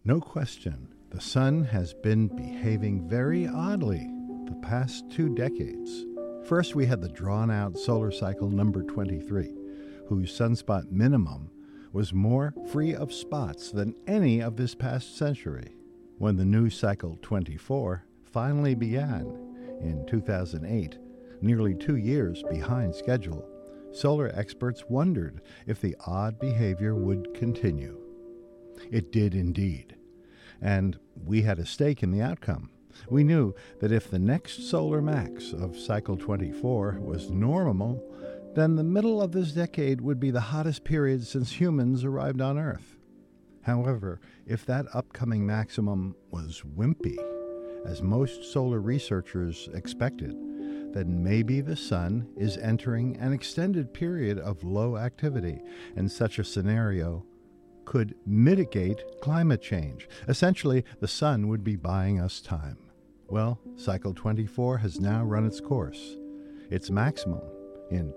No question, the sun has been behaving very oddly the past 2 decades. First, we had the drawn-out solar cycle number 23, whose sunspot minimum was more free of spots than any of this past century. When the new cycle 24 finally began in 2008, nearly 2 years behind schedule, solar experts wondered if the odd behavior would continue. It did indeed, and we had a stake in the outcome. We knew that if the next solar max of cycle 24 was normal, then the middle of this decade would be the hottest period since humans arrived on Earth. However, if that upcoming maximum was wimpy, as most solar researchers expected, then maybe the sun is entering an extended period of low activity, and such a scenario could mitigate climate change. Essentially, the sun would be buying us time. Well, cycle 24 has now run its course. Its maximum, in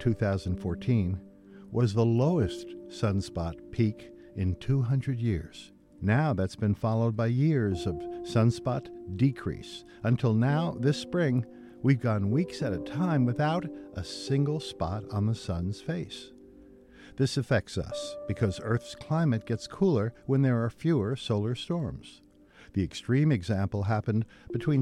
2014, was the lowest sunspot peak in 200 years. Now that's been followed by years of sunspot decrease. Until now, this spring, we've gone weeks at a time without a single spot on the sun's face. This affects us because Earth's climate gets cooler when there are fewer solar storms. The extreme example happened between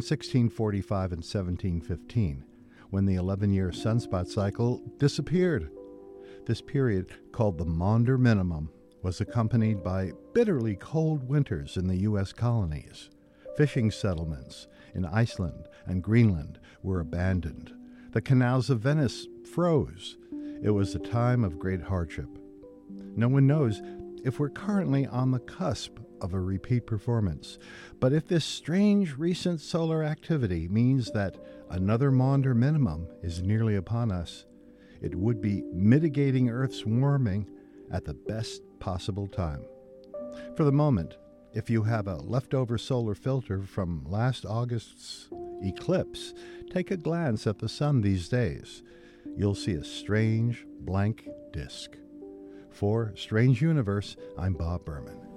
1645 and 1715, when the 11-year sunspot cycle disappeared. This period, called the Maunder Minimum, was accompanied by bitterly cold winters in the U.S. colonies. Fishing settlements in Iceland and Greenland were abandoned. The canals of Venice froze. It was a time of great hardship. No one knows if we're currently on the cusp of a repeat performance, but if this strange recent solar activity means that another Maunder Minimum is nearly upon us, it would be mitigating Earth's warming at the best possible time. For the moment, if you have a leftover solar filter from last August's eclipse, take a glance at the sun these days. You'll see a strange, blank disk. For Strange Universe, I'm Bob Berman.